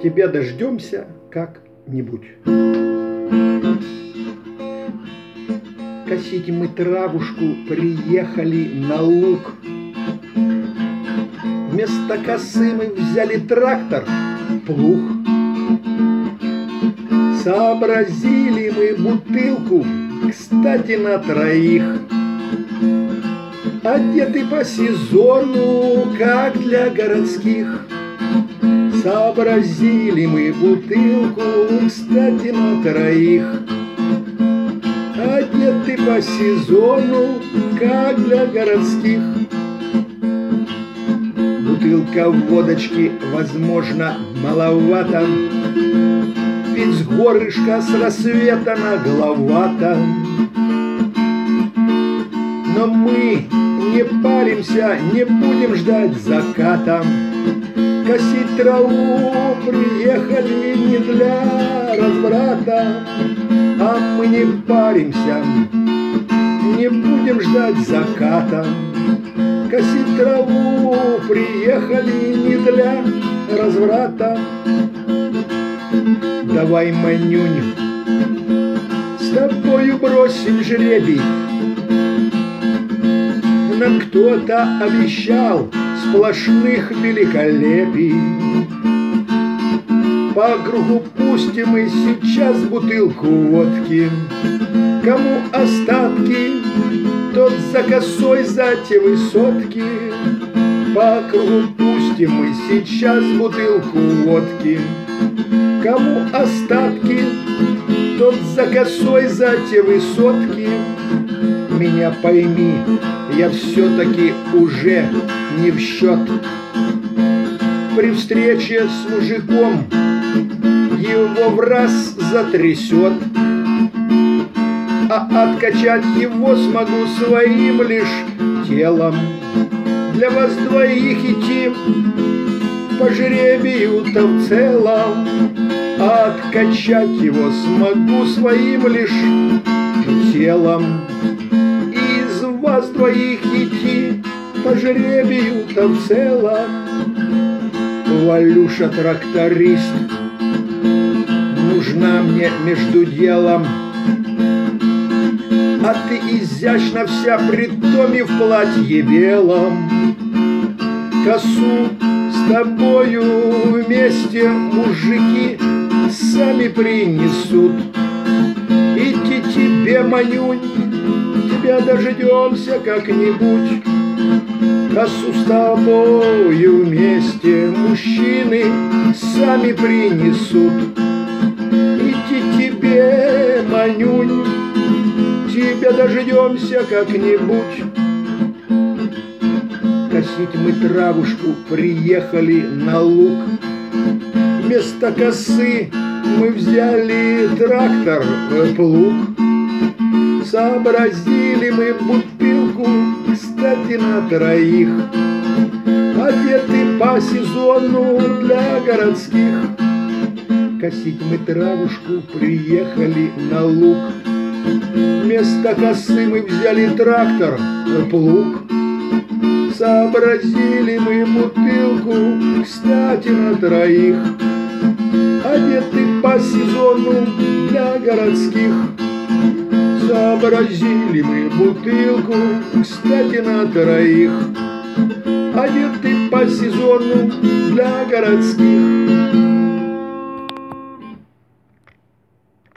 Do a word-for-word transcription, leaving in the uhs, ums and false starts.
тебя дождемся как-нибудь. Косить мы травушку приехали на луг. Вместо косы мы взяли трактор, плуг. Сообразили мы бутылку, кстати, на троих. Одеты по сезону, как для городских. Сообразили мы бутылку, кстати, на троих. Одеты по сезону, как для городских. Бутылка водочки, возможно, маловато, ведь с горышка с рассвета нагловато. Но мы не паримся, не будем ждать заката. Косить траву приехали не для разврата, а мы не паримся, не будем ждать заката. Косить траву приехали не для разврата. Давай, Манюнь, с тобою бросим жребий. Нам кто-то обещал сплошных великолепий. По кругу пустим мы сейчас бутылку водки. Кому остатки, тот за косой за те высотки. По кругу пустим мы сейчас бутылку водки. Кому остатки, тот за косой за те высотки. Меня пойми, я все-таки уже не в счет. При встрече с мужиком его в раз затрясет, а откачать его смогу своим лишь телом. Для вас двоих идти по жребию-то в целом, а откачать его смогу своим лишь телом. Из вас двоих идти по жребию-то в целом. Валюша тракторист, нужна мне между делом. А ты изящно вся при томе в платье белом. Косу с тобою вместе мужики сами принесут. Идти тебе, Манюнь, тебя дождемся как-нибудь. Косу с тобою вместе мужчины сами принесут. Идти тебе, Манюнь, тебя дождемся как-нибудь. Косить мы травушку приехали на луг. Вместо косы мы взяли трактор, плуг. Сообразили мы бутылку, кстати, на троих. Одеты по сезону для городских. Косить мы травушку приехали на луг. Вместо косы мы взяли трактор, плуг. Сообразили мы бутылку, кстати, на троих. Одеты по сезону для городских. Сообразили мы бутылку, кстати, на троих. Одеты по сезону для городских.